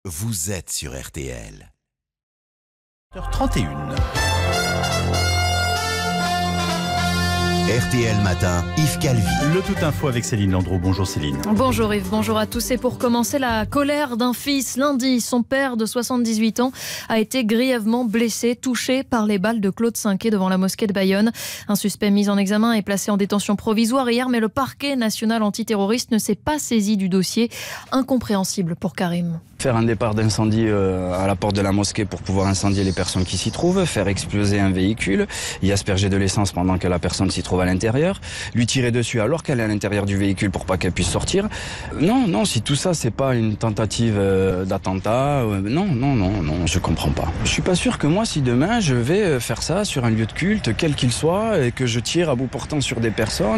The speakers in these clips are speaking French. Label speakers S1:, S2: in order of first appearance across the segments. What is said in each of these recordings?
S1: Vous êtes sur RTL.
S2: 31.
S1: RTL Matin, Yves Calvi.
S2: Le tout info avec Céline Landreau. Bonjour Céline.
S3: Bonjour Yves, bonjour à tous. Et pour commencer, la colère d'un fils. Lundi, son père de 78 ans a été grièvement blessé, touché par les balles de Claude Cinquet devant la mosquée de Bayonne. Un suspect mis en examen est placé en détention provisoire hier, mais le parquet national antiterroriste ne s'est pas saisi du dossier. Incompréhensible pour Karim.
S4: Faire un départ d'incendie à la porte de la mosquée pour pouvoir incendier les personnes qui s'y trouvent, faire exploser un véhicule, y asperger de l'essence pendant que la personne s'y trouve à l'intérieur, lui tirer dessus alors qu'elle est à l'intérieur du véhicule pour pas qu'elle puisse sortir. Non, si tout ça c'est pas une tentative d'attentat, non, je comprends pas. Je suis pas sûr que moi, si demain je vais faire ça sur un lieu de culte, quel qu'il soit, et que je tire à bout portant sur des personnes,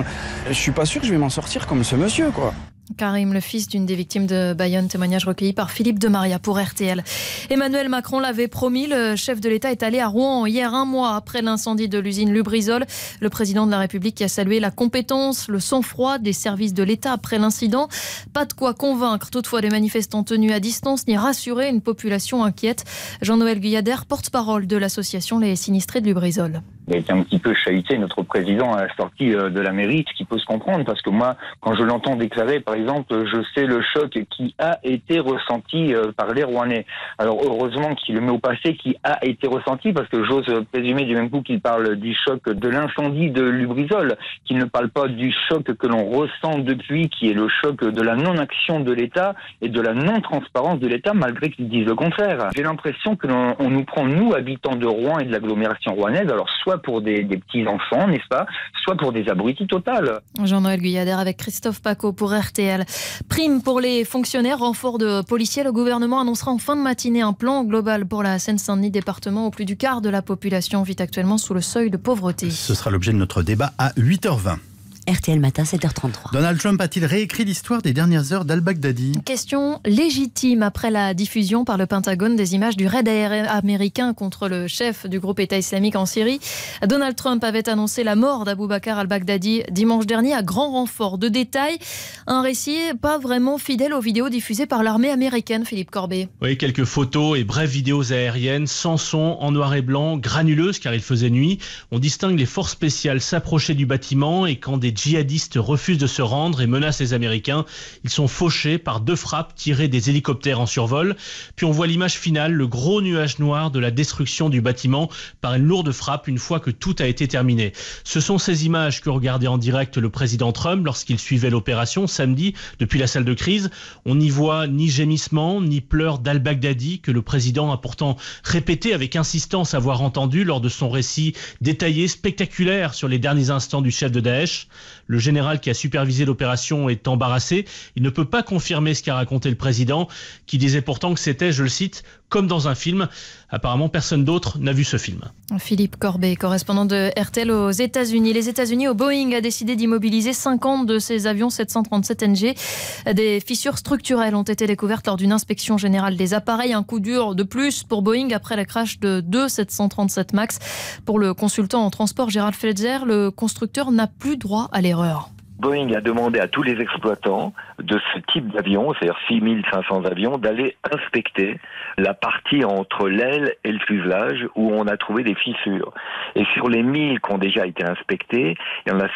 S4: je suis pas sûr que je vais m'en sortir comme ce monsieur, quoi.
S3: Karim, le fils d'une des victimes de Bayonne, témoignage recueilli par Philippe de Maria pour RTL. Emmanuel Macron l'avait promis, le chef de l'État est allé à Rouen hier, un mois après l'incendie de l'usine Lubrizol. Le président de la République qui a salué la compétence, le sang-froid des services de l'État après l'incident. Pas de quoi convaincre toutefois des manifestants tenus à distance ni rassurer une population inquiète. Jean-Noël Guyader, porte-parole de l'association Les Sinistrés de Lubrizol.
S5: Il a été un petit peu chahuté, notre président, à la sortie de la mairie, ce qui peut se comprendre, parce que moi, quand je l'entends déclarer, par exemple, je sais le choc qui a été ressenti par les Rouennais. Alors heureusement qu'il le met au passé, qui a été ressenti, parce que j'ose présumer du même coup qu'il parle du choc de l'incendie de Lubrizol, qu'il ne parle pas du choc que l'on ressent depuis, qui est le choc de la non-action de l'État et de la non-transparence de l'État, malgré qu'ils disent le contraire. J'ai l'impression que on nous prend, nous, habitants de Rouen et de l'agglomération rouennaise, alors soit pour des petits-enfants, n'est-ce pas, soit pour des abrutis totales.
S3: Jean-Noël Guyader avec Christophe Paco pour RTL. Prime pour les fonctionnaires, renfort de policiers. Le gouvernement annoncera en fin de matinée un plan global pour la Seine-Saint-Denis, département où plus du quart de la population vit actuellement sous le seuil de pauvreté.
S2: Ce sera l'objet de notre débat à 8h20.
S6: RTL Matin, 7h33.
S2: Donald Trump a-t-il réécrit l'histoire des dernières heures d'al-Baghdadi ?
S3: Question légitime après la diffusion par le Pentagone des images du raid aérien américain contre le chef du groupe État islamique en Syrie. Donald Trump avait annoncé la mort d'Abou Bakr al-Baghdadi dimanche dernier à grand renfort de détails. Un récit pas vraiment fidèle aux vidéos diffusées par l'armée américaine, Philippe Corbet.
S7: Oui, quelques photos et brèves vidéos aériennes, sans son, en noir et blanc, granuleuses car il faisait nuit. On distingue les forces spéciales s'approcher du bâtiment et quand des djihadistes refusent de se rendre et menacent les Américains. Ils sont fauchés par 2 frappes tirées des hélicoptères en survol. Puis on voit l'image finale, le gros nuage noir de la destruction du bâtiment par une lourde frappe une fois que tout a été terminé. Ce sont ces images que regardait en direct le président Trump lorsqu'il suivait l'opération samedi depuis la salle de crise. On n'y voit ni gémissement ni pleurs d'al-Baghdadi que le président a pourtant répété avec insistance avoir entendu lors de son récit détaillé, spectaculaire sur les derniers instants du chef de Daesh. Le général qui a supervisé l'opération est embarrassé. Il ne peut pas confirmer ce qu'a raconté le président, qui disait pourtant que c'était, je le cite, comme dans un film. Apparemment, personne d'autre n'a vu ce film.
S3: Philippe Corbet, correspondant de RTL aux États-Unis. Les États-Unis, Boeing a décidé d'immobiliser 50 de ses avions 737 NG. Des fissures structurelles ont été découvertes lors d'une inspection générale des appareils. Un coup dur de plus pour Boeing après le crash de 2 737 MAX. Pour le consultant en transport Gérald Felzer, le constructeur n'a plus droit à l'erreur.
S8: Boeing a demandé à tous les exploitants de ce type d'avion, c'est-à-dire 6500 avions, d'aller inspecter la partie entre l'aile et le fuselage où on a trouvé des fissures. Et sur les 1000 qui ont déjà été inspectés, il y en a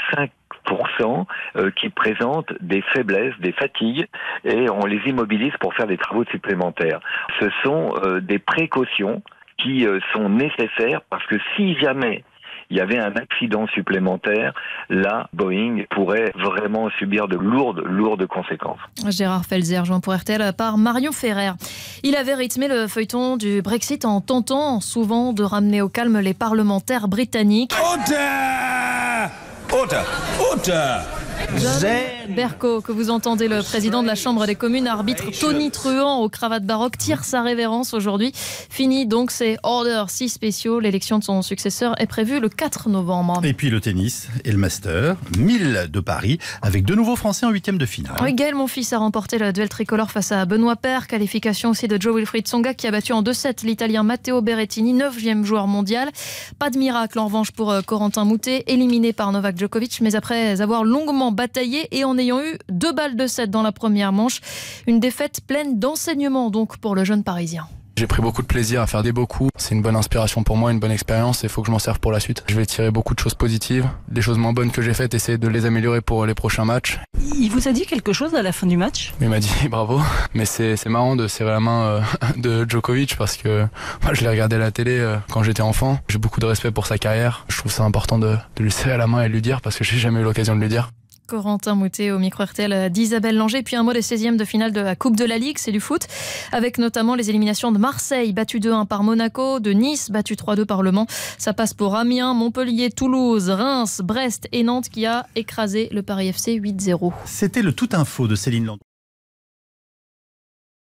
S8: 5% qui présentent des faiblesses, des fatigues, et on les immobilise pour faire des travaux supplémentaires. Ce sont des précautions qui sont nécessaires parce que si jamais il y avait un accident supplémentaire, là, Boeing pourrait vraiment subir de lourdes conséquences.
S3: Gérard Felzer, joint pour RTL par Marion Ferrer. Il avait rythmé le feuilleton du Brexit en tentant souvent de ramener au calme les parlementaires britanniques. Berco, que vous entendez, le président de la Chambre des communes, arbitre Tony Truant aux cravates baroques, tire sa révérence aujourd'hui. Fini donc ces orders si spéciaux. L'élection de son successeur est prévue le 4 novembre.
S2: Et puis le tennis et le Master 1000 de Paris avec 2 nouveaux Français en 8e de finale.
S3: Oui, Gaël Monfils a remporté le duel tricolore face à Benoît Paire. Qualification aussi de Jo-Wilfried Tsonga qui a battu en 2-7 l'Italien Matteo Berrettini, 9e joueur mondial. Pas de miracle en revanche pour Corentin Moutet, éliminé par Novak Djokovic, mais après avoir longuement bataillé et en en ayant eu 2 balles de 7 dans la première manche. Une défaite pleine d'enseignements donc pour le jeune Parisien.
S9: J'ai pris beaucoup de plaisir à faire des beaux coups. C'est une bonne inspiration pour moi, une bonne expérience et il faut que je m'en serve pour la suite. Je vais tirer beaucoup de choses positives, des choses moins bonnes que j'ai faites, essayer de les améliorer pour les prochains matchs.
S6: Il vous a dit quelque chose à la fin du match ?
S9: Il m'a dit bravo, mais c'est marrant de serrer la main de Djokovic parce que moi je l'ai regardé à la télé quand j'étais enfant. J'ai beaucoup de respect pour sa carrière. Je trouve ça important de lui serrer la main et de lui dire parce que j'ai jamais eu l'occasion de lui dire.
S3: Corentin Moutet au micro RTL d'Isabelle Langer. Puis un mot des 16e de finale de la Coupe de la Ligue, c'est du foot, avec notamment les éliminations de Marseille, battu 2-1 par Monaco, de Nice, battu 3-2 par Le Mans. Ça passe pour Amiens, Montpellier, Toulouse, Reims, Brest et Nantes qui a écrasé le Paris FC 8-0.
S2: C'était le Tout Info de Céline Landon.